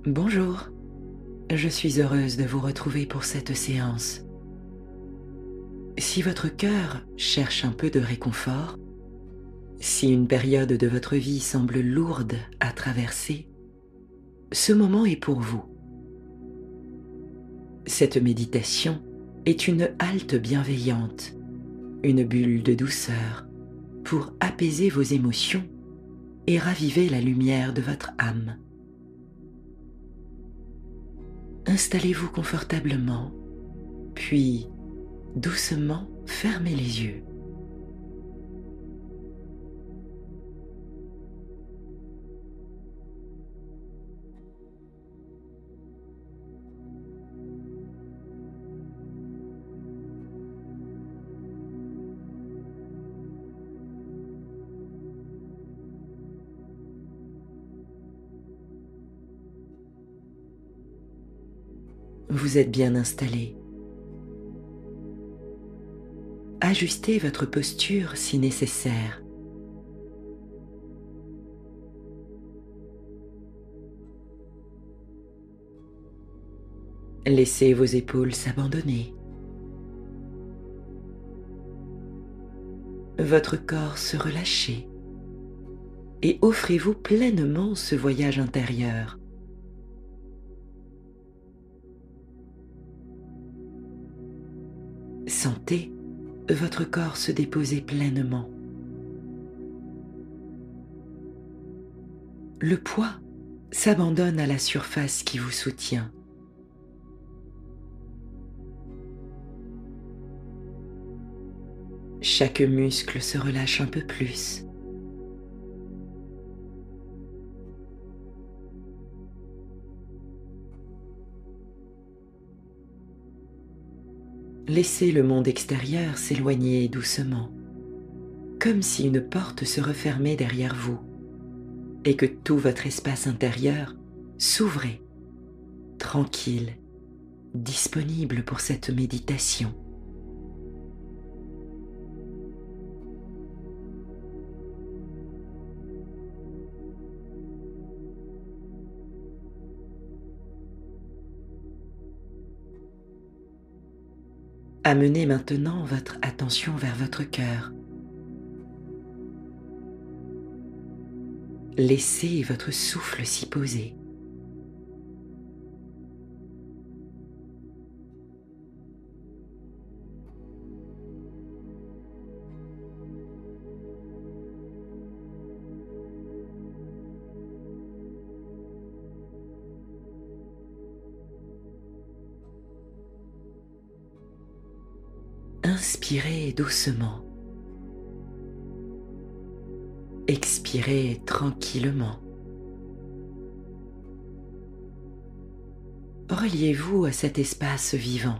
Bonjour, je suis heureuse de vous retrouver pour cette séance. Si votre cœur cherche un peu de réconfort, si une période de votre vie semble lourde à traverser, ce moment est pour vous. Cette méditation est une halte bienveillante, une bulle de douceur pour apaiser vos émotions et raviver la lumière de votre âme. Installez-vous confortablement, puis doucement fermez les yeux. Vous êtes bien installé. Ajustez votre posture si nécessaire. Laissez vos épaules s'abandonner. Votre corps se relâcher et offrez-vous pleinement ce voyage intérieur. Sentez votre corps se déposer pleinement. Le poids s'abandonne à la surface qui vous soutient. Chaque muscle se relâche un peu plus. Laissez le monde extérieur s'éloigner doucement, comme si une porte se refermait derrière vous et que tout votre espace intérieur s'ouvrait, tranquille, disponible pour cette méditation. Amenez maintenant votre attention vers votre cœur. Laissez votre souffle s'y poser. Inspirez doucement. Expirez tranquillement. Reliez-vous à cet espace vivant.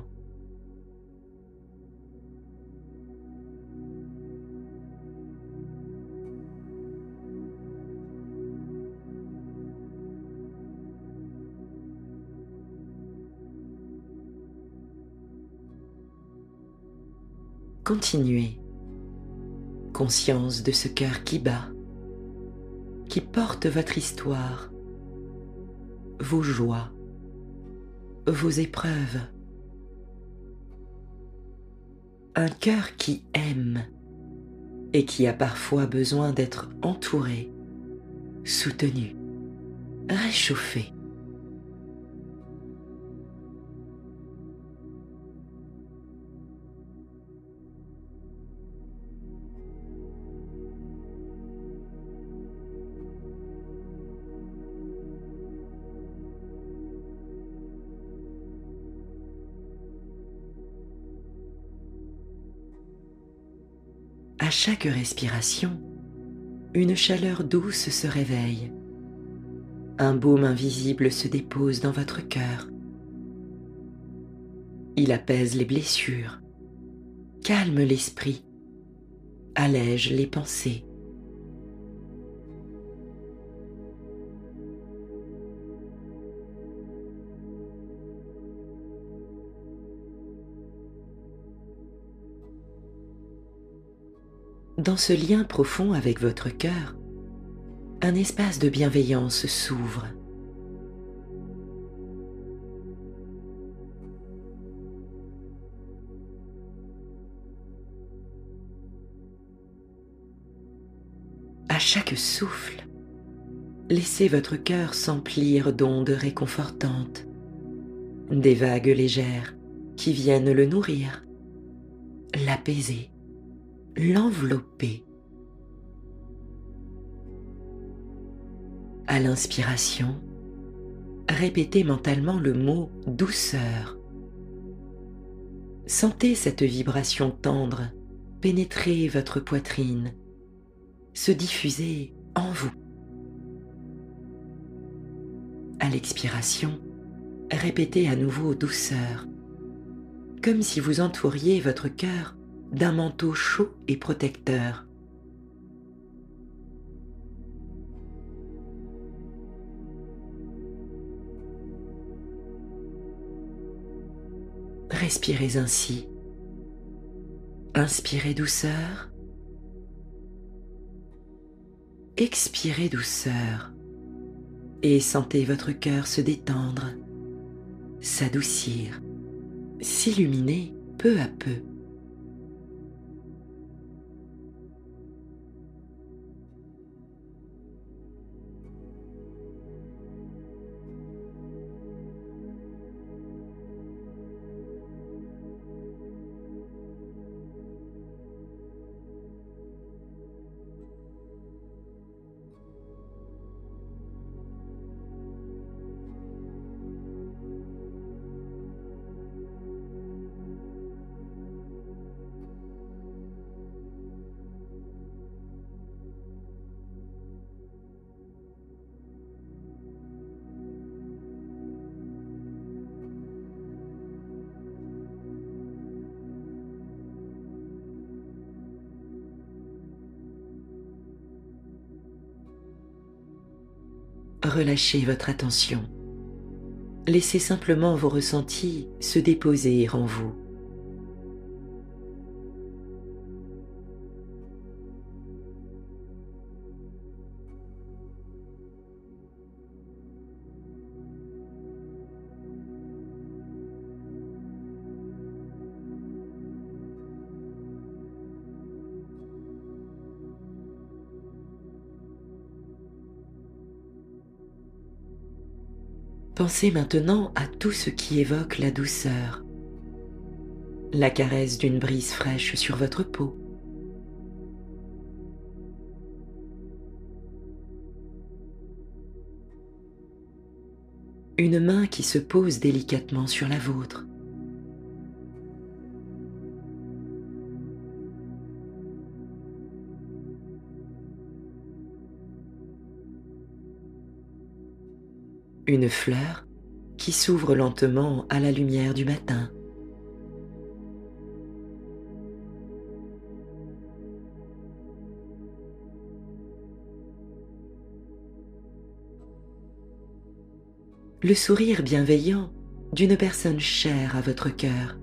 Continuez. Conscience de ce cœur qui bat, qui porte votre histoire, vos joies, vos épreuves. Un cœur qui aime et qui a parfois besoin d'être entouré, soutenu, réchauffé. À chaque respiration, une chaleur douce se réveille. Un baume invisible se dépose dans votre cœur. Il apaise les blessures, calme l'esprit, allège les pensées. Dans ce lien profond avec votre cœur, un espace de bienveillance s'ouvre. chaque souffle, laissez votre cœur s'emplir d'ondes réconfortantes, des vagues légères qui viennent le nourrir, l'apaiser, l'envelopper. À l'inspiration, répétez mentalement le mot douceur. Sentez cette vibration tendre pénétrer votre poitrine, se diffuser en vous. À l'expiration, répétez à nouveau douceur, comme si vous entouriez votre cœur d'un manteau chaud et protecteur. Respirez ainsi. Inspirez douceur. Expirez douceur. Et sentez votre cœur se détendre, s'adoucir, s'illuminer peu à peu. Relâchez votre attention. Laissez simplement vos ressentis se déposer en vous. Pensez maintenant à tout ce qui évoque la douceur, la caresse d'une brise fraîche sur votre peau, une main qui se pose délicatement sur la vôtre, une fleur qui s'ouvre lentement à la lumière du matin. Le sourire bienveillant d'une personne chère à votre cœur.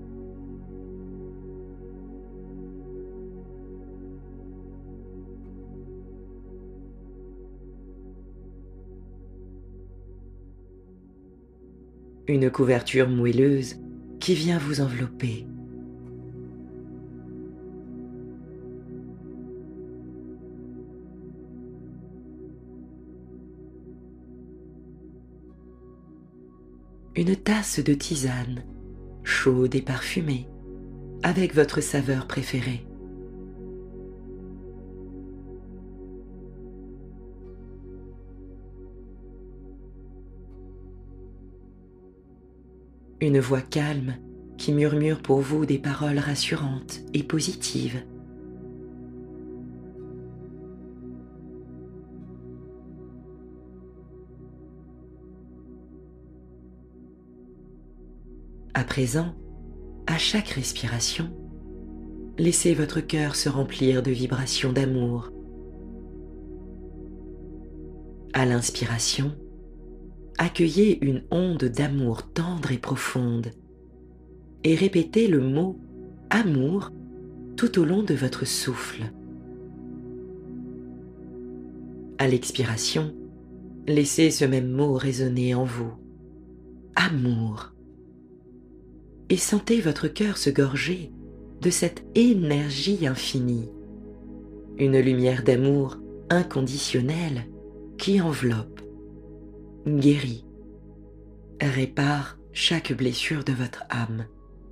Une couverture moelleuse qui vient vous envelopper. Une tasse de tisane, chaude et parfumée, avec votre saveur préférée. Une voix calme qui murmure pour vous des paroles rassurantes et positives. À présent, à chaque respiration, laissez votre cœur se remplir de vibrations d'amour. À l'inspiration, accueillez une onde d'amour tendre et profonde et répétez le mot « amour » tout au long de votre souffle. À l'expiration, laissez ce même mot résonner en vous « amour » et sentez votre cœur se gorger de cette énergie infinie, une lumière d'amour inconditionnel qui enveloppe, guérit, répare chaque blessure de votre âme.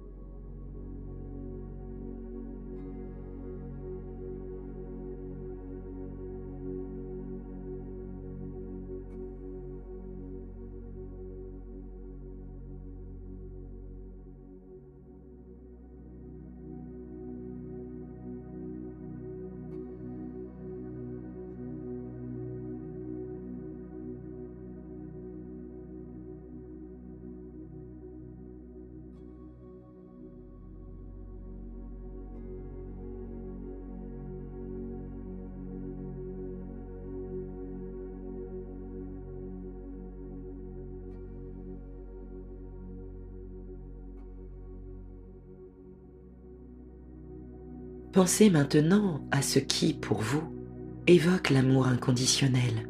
Pensez maintenant à ce qui, pour vous, évoque l'amour inconditionnel.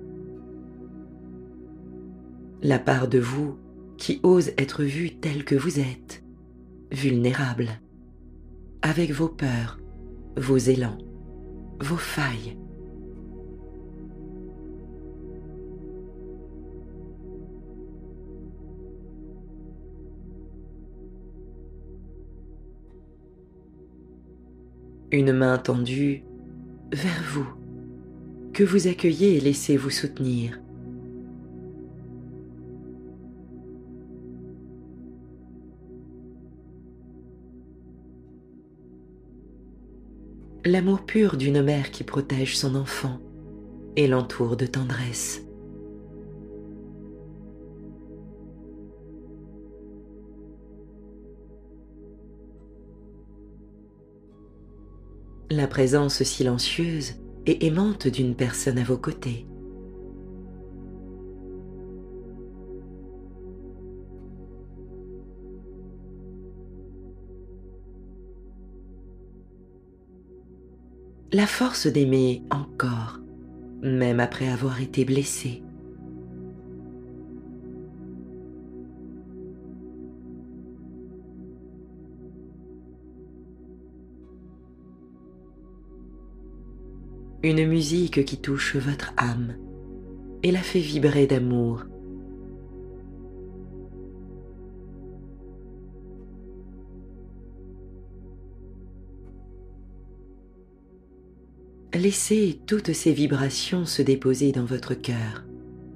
La part de vous qui ose être vue telle que vous êtes, vulnérable, avec vos peurs, vos élans, vos failles. Une main tendue vers vous, que vous accueillez et laissez vous soutenir. L'amour pur d'une mère qui protège son enfant et l'entoure de tendresse. La présence silencieuse et aimante d'une personne à vos côtés. La force d'aimer encore, même après avoir été blessé. Une musique qui touche votre âme et la fait vibrer d'amour. Laissez toutes ces vibrations se déposer dans votre cœur.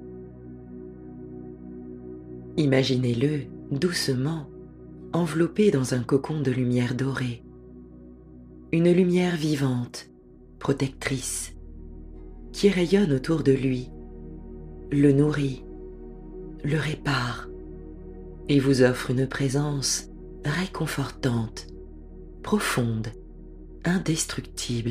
Imaginez-le doucement, enveloppé dans un cocon de lumière dorée. Une lumière vivante, protectrice, qui rayonne autour de lui, le nourrit, le répare et vous offre une présence réconfortante, profonde, indestructible.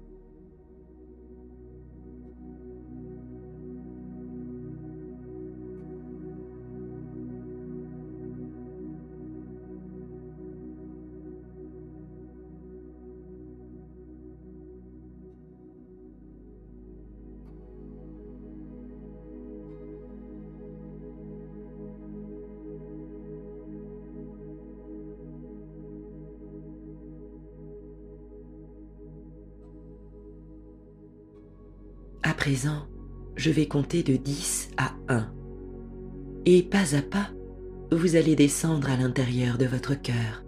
À présent, je vais compter de 10 à 1. Et pas à pas, vous allez descendre à l'intérieur de votre cœur.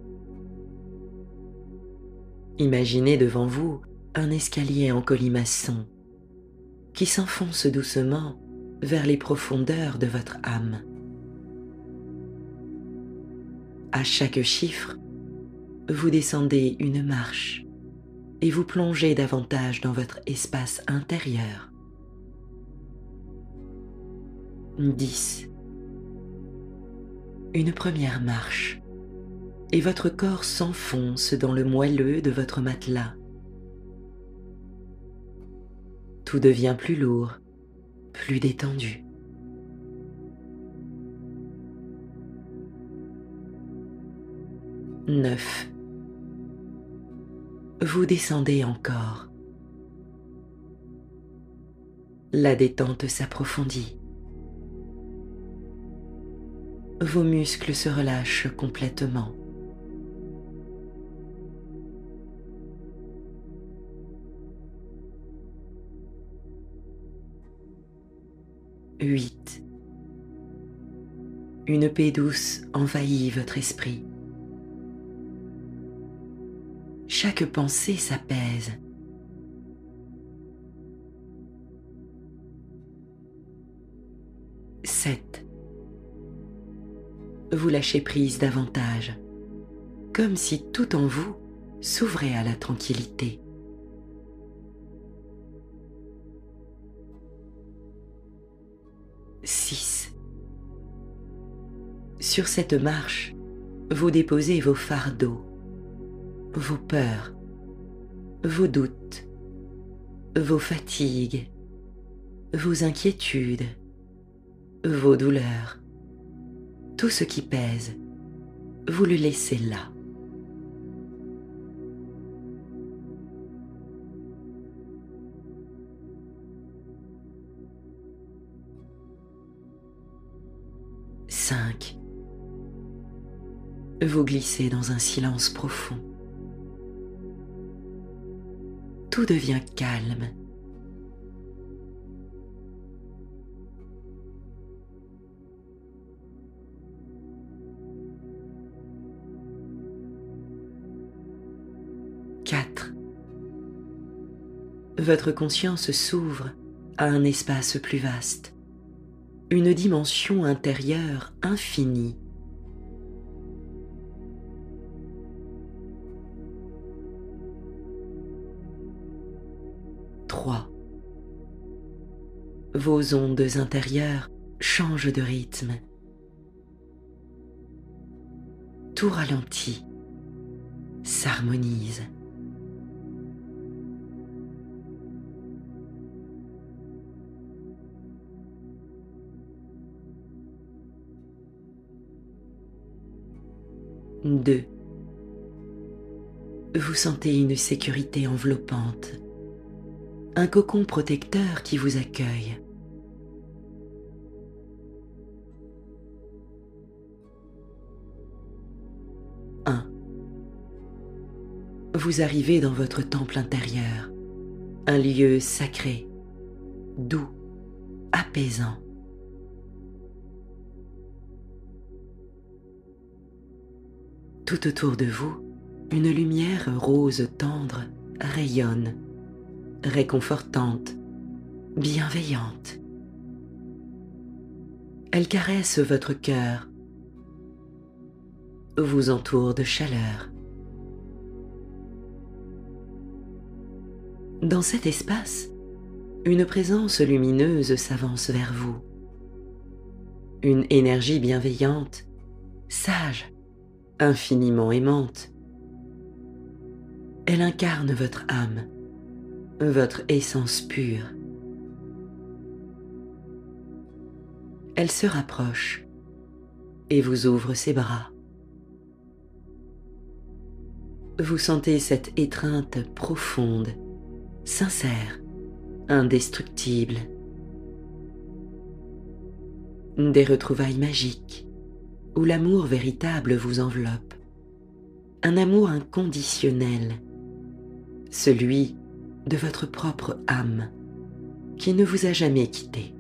Imaginez devant vous un escalier en colimaçon qui s'enfonce doucement vers les profondeurs de votre âme. À chaque chiffre, vous descendez une marche et vous plongez davantage dans votre espace intérieur. 10. Une première marche, et votre corps s'enfonce dans le moelleux de votre matelas. Tout devient plus lourd, plus détendu. 9. Vous descendez encore. La détente s'approfondit. Vos muscles se relâchent complètement. 8. Une paix douce envahit votre esprit. Chaque pensée s'apaise. 7. Vous lâchez prise davantage, comme si tout en vous s'ouvrait à la tranquillité. 6. Sur cette marche, vous déposez vos fardeaux, vos peurs, vos doutes, vos fatigues, vos inquiétudes, vos douleurs. Tout ce qui pèse, vous le laissez là. 5. Vous glissez dans un silence profond. Tout devient calme. 4. Votre conscience s'ouvre à un espace plus vaste, une dimension intérieure infinie. 3. Vos ondes intérieures changent de rythme. Tout ralentit, s'harmonise. 2. Vous sentez une sécurité enveloppante, un cocon protecteur qui vous accueille. 1. Vous arrivez dans votre temple intérieur, un lieu sacré, doux, apaisant. Tout autour de vous, une lumière rose tendre rayonne, réconfortante, bienveillante. Elle caresse votre cœur, vous entoure de chaleur. Dans cet espace, une présence lumineuse s'avance vers vous. Une énergie bienveillante, sage, infiniment aimante. Elle incarne votre âme, votre essence pure. Elle se rapproche et vous ouvre ses bras. Vous sentez cette étreinte profonde, sincère, indestructible. Des retrouvailles magiques où l'amour véritable vous enveloppe. Un amour inconditionnel, celui de votre propre âme qui ne vous a jamais quitté.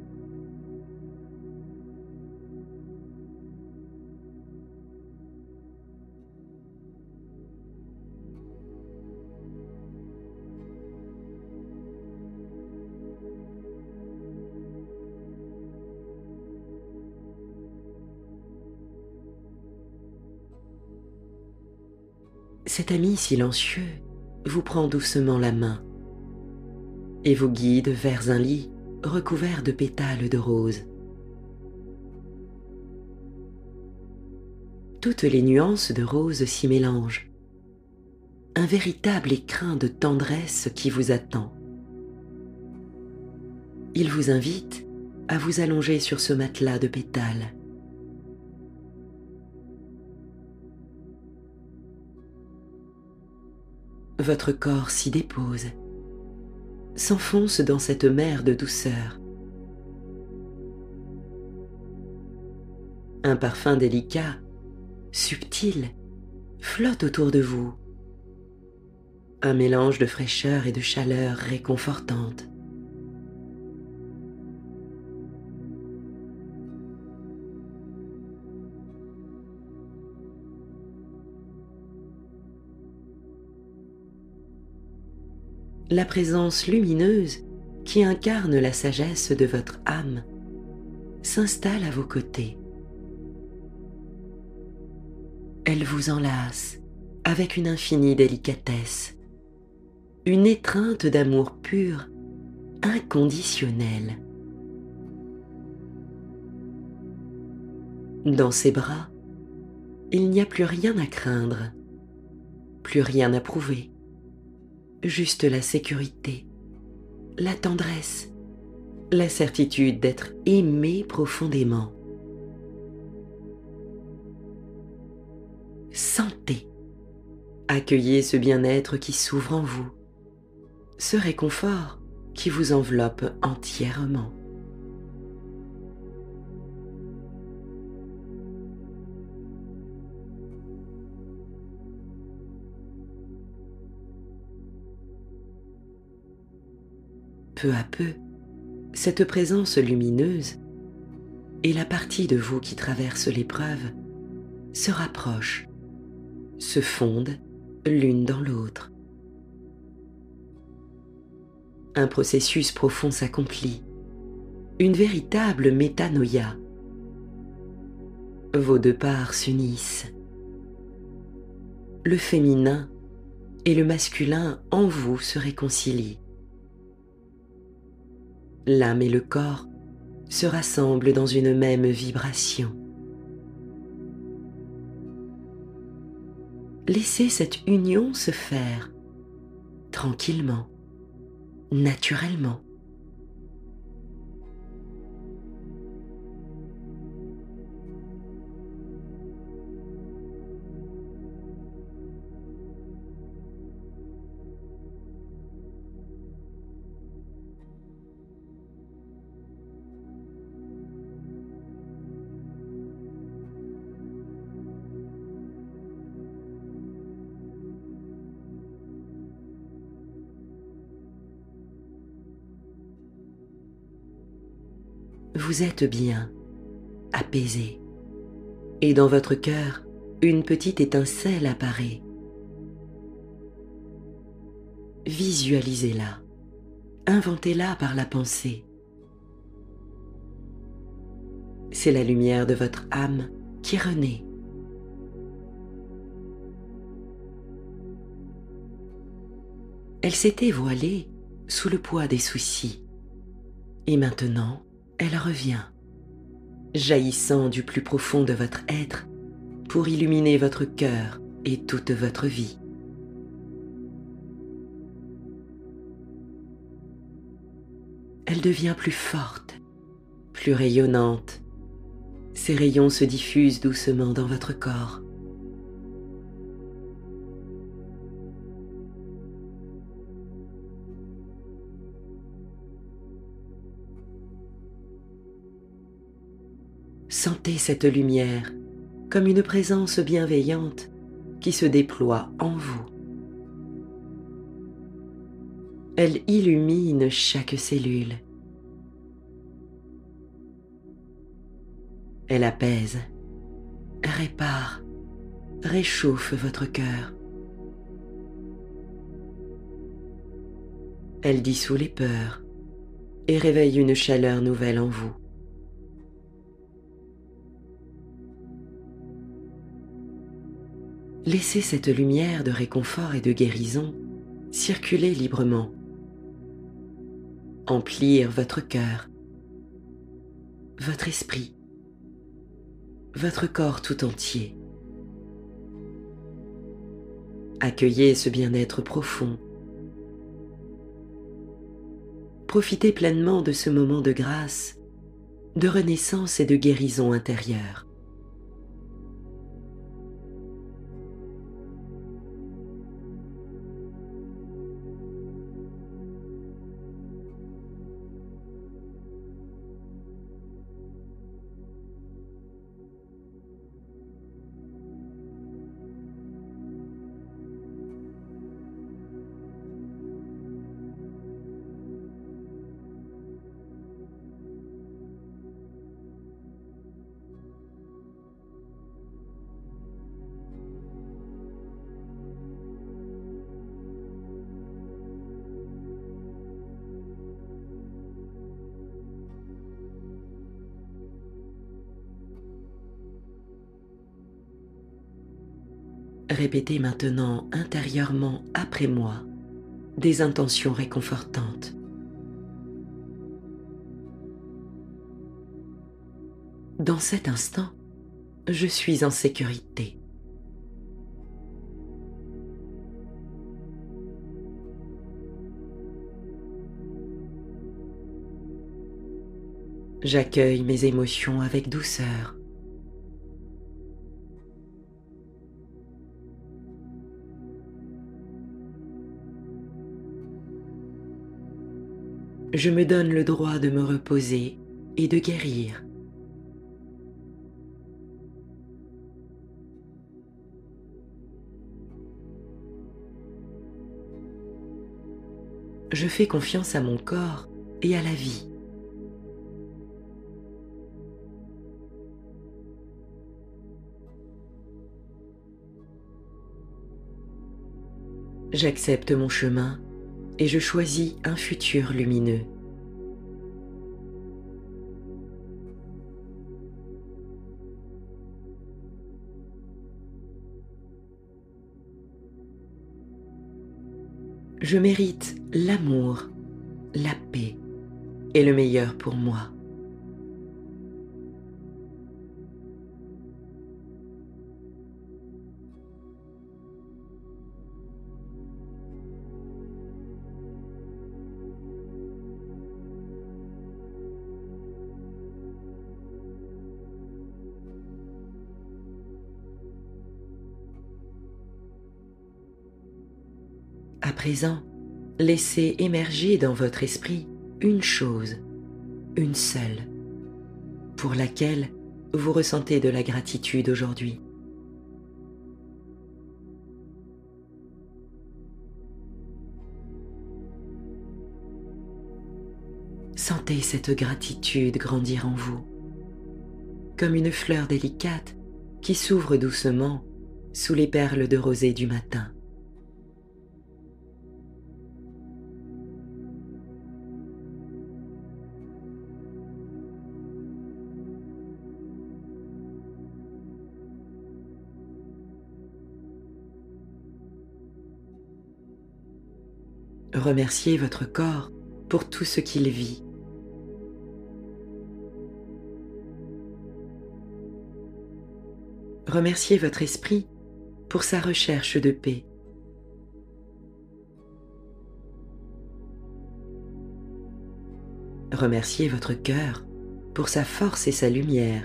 Cet ami silencieux vous prend doucement la main et vous guide vers un lit recouvert de pétales de rose. Toutes les nuances de rose s'y mélangent. Un véritable écrin de tendresse qui vous attend. Il vous invite à vous allonger sur ce matelas de pétales. Votre corps s'y dépose, s'enfonce dans cette mer de douceur. Un parfum délicat, subtil, flotte autour de vous. Un mélange de fraîcheur et de chaleur réconfortante. la présence lumineuse qui incarne la sagesse de votre âme s'installe à vos côtés. Elle vous enlace avec une infinie délicatesse, une étreinte d'amour pur, inconditionnel. Dans ses bras, il n'y a plus rien à craindre, plus rien à prouver, juste la sécurité, la tendresse, la certitude d'être aimé profondément. Sentez, accueillez ce bien-être qui s'ouvre en vous, ce réconfort qui vous enveloppe entièrement. Peu à peu, cette présence lumineuse et la partie de vous qui traverse l'épreuve se rapprochent, se fondent l'une dans l'autre. Un processus profond s'accomplit, une véritable métanoïa. Vos deux parts s'unissent. Le féminin et le masculin en vous se réconcilient. L'âme et le corps se rassemblent dans une même vibration. Laissez cette union se faire tranquillement, naturellement. Vous êtes bien, apaisé, et dans votre cœur, une petite étincelle apparaît. Visualisez-la, inventez-la par la pensée. C'est la lumière de votre âme qui renaît. Elle s'était voilée sous le poids des soucis, et maintenant, elle revient, jaillissant du plus profond de votre être pour illuminer votre cœur et toute votre vie. Elle devient plus forte, plus rayonnante. Ses rayons se diffusent doucement dans votre corps. Sentez cette lumière comme une présence bienveillante qui se déploie en vous. Elle illumine chaque cellule. Elle apaise, répare, réchauffe votre cœur. Elle dissout les peurs et réveille une chaleur nouvelle en vous. Laissez cette lumière de réconfort et de guérison circuler librement, emplir votre cœur, votre esprit, votre corps tout entier. Accueillez ce bien-être profond. Profitez pleinement de ce moment de grâce, de renaissance et de guérison intérieure. Répétez maintenant intérieurement après moi des intentions réconfortantes. Dans cet instant, je suis en sécurité. J'accueille mes émotions avec douceur. Je me donne le droit de me reposer et de guérir. Je fais confiance à mon corps et à la vie. J'accepte mon chemin et je choisis un futur lumineux. Je mérite l'amour, la paix et le meilleur pour moi. À présent, laissez émerger dans votre esprit une chose, une seule, pour laquelle vous ressentez de la gratitude aujourd'hui. Sentez cette gratitude grandir en vous, comme une fleur délicate qui s'ouvre doucement sous les perles de rosée du matin. Remerciez votre corps pour tout ce qu'il vit. Remerciez votre esprit pour sa recherche de paix. Remerciez votre cœur pour sa force et sa lumière.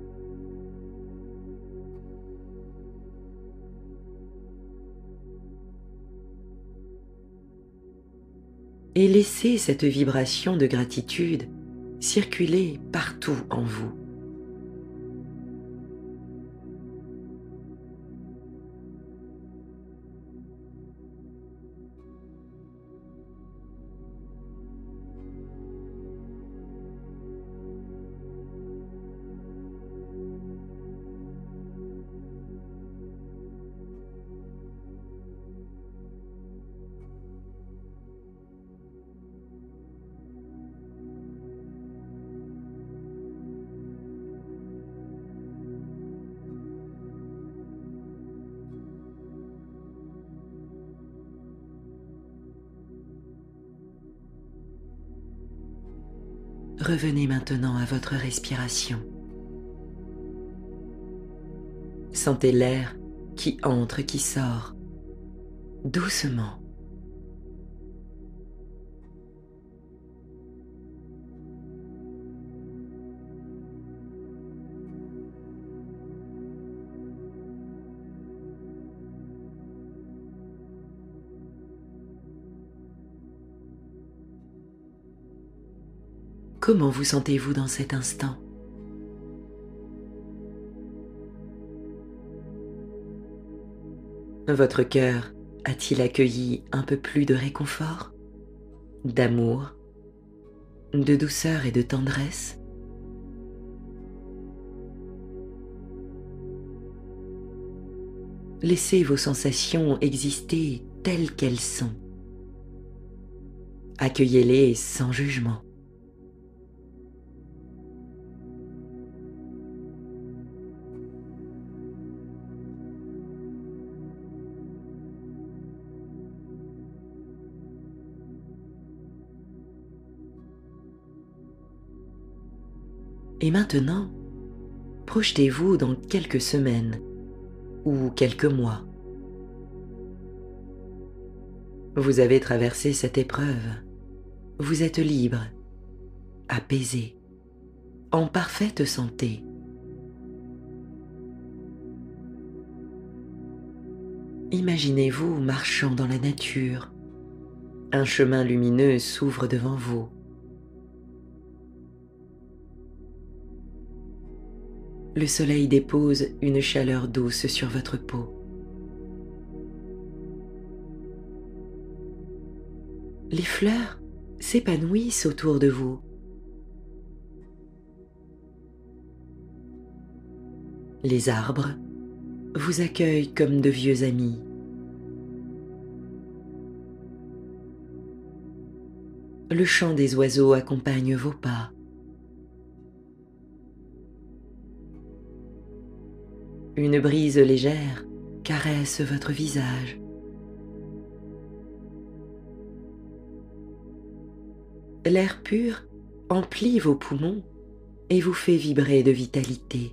Et laissez cette vibration de gratitude circuler partout en vous. Revenez maintenant à votre respiration. Sentez l'air qui entre, qui sort, doucement. Comment vous sentez-vous dans cet instant? Votre cœur a-t-il accueilli un peu plus de réconfort, d'amour, de douceur et de tendresse? Laissez vos sensations exister telles qu'elles sont. Accueillez-les sans jugement. Et maintenant, projetez-vous dans quelques semaines ou quelques mois. Vous avez traversé cette épreuve. Vous êtes libre, apaisé, en parfaite santé. Imaginez-vous marchant dans la nature. Un chemin lumineux s'ouvre devant vous. Le soleil dépose une chaleur douce sur votre peau. Les fleurs s'épanouissent autour de vous. Les arbres vous accueillent comme de vieux amis. Le chant des oiseaux accompagne vos pas. Une brise légère caresse votre visage. L'air pur emplit vos poumons et vous fait vibrer de vitalité.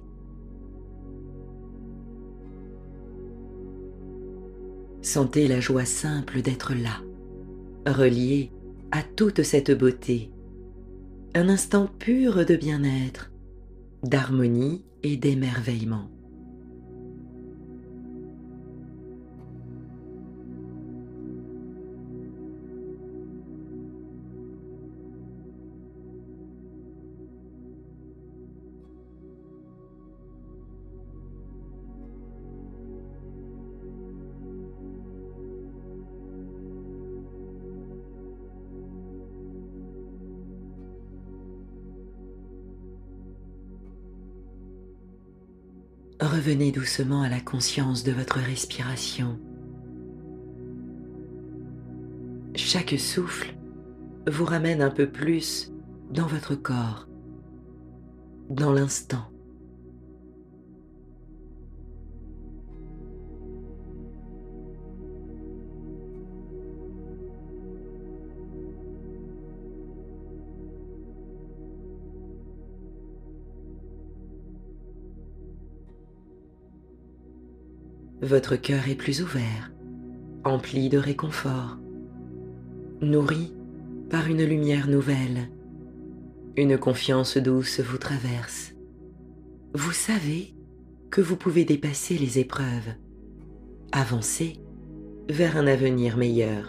Sentez la joie simple d'être là, relié à toute cette beauté. Un instant pur de bien-être, d'harmonie et d'émerveillement. Revenez doucement à la conscience de votre respiration. Chaque souffle vous ramène un peu plus dans votre corps, dans l'instant. Votre cœur est plus ouvert, empli de réconfort, nourri par une lumière nouvelle. Une confiance douce vous traverse. Vous savez que vous pouvez dépasser les épreuves, avancer vers un avenir meilleur.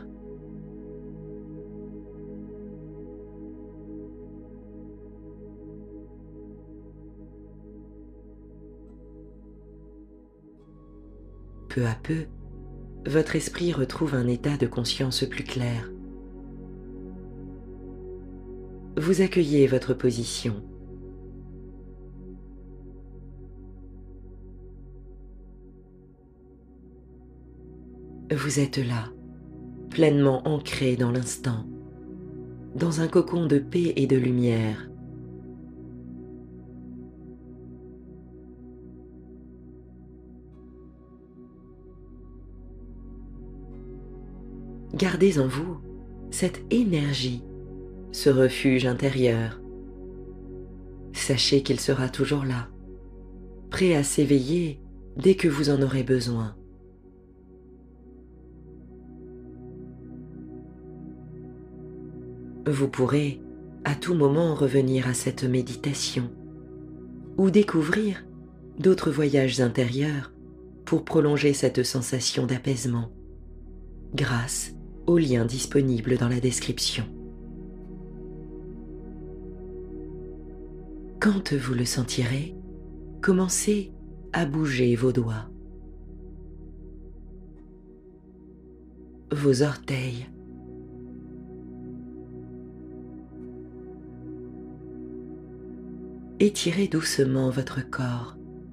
Peu à peu, votre esprit retrouve un état de conscience plus clair. Vous accueillez votre position. Vous êtes là, pleinement ancré dans l'instant, dans un cocon de paix et de lumière. Gardez en vous cette énergie, ce refuge intérieur. Sachez qu'il sera toujours là, prêt à s'éveiller dès que vous en aurez besoin. Vous pourrez à tout moment revenir à cette méditation ou découvrir d'autres voyages intérieurs pour prolonger cette sensation d'apaisement grâce aux liens disponibles dans la description. Quand vous le sentirez, commencez à bouger vos doigts, vos orteils, étirez doucement votre corps.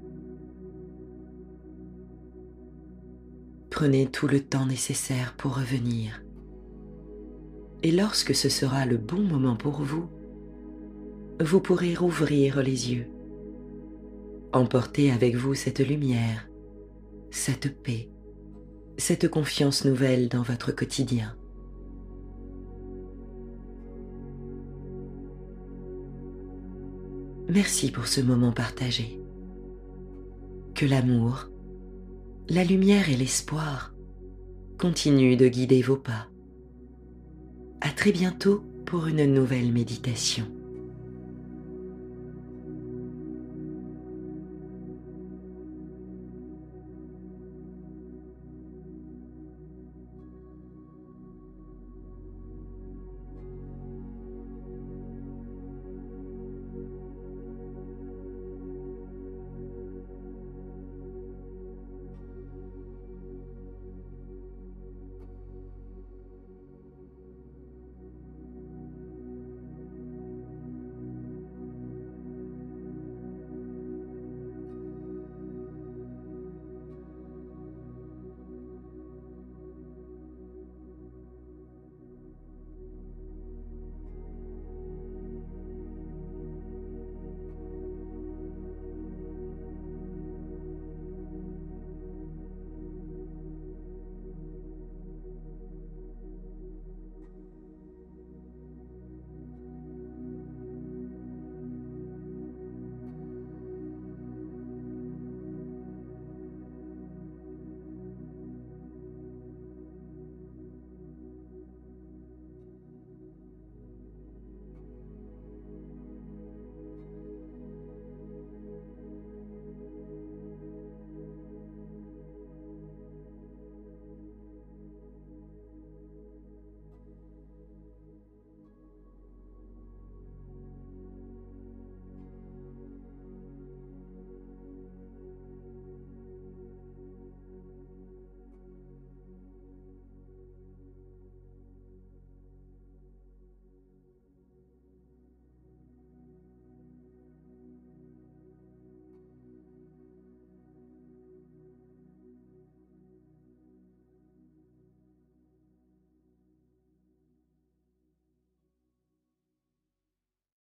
Prenez tout le temps nécessaire pour revenir. Et lorsque ce sera le bon moment pour vous, vous pourrez rouvrir les yeux. Emportez avec vous cette lumière, cette paix, cette confiance nouvelle dans votre quotidien. Merci pour ce moment partagé. Que l'amour, la lumière et l'espoir continuent de guider vos pas. À très bientôt pour une nouvelle méditation.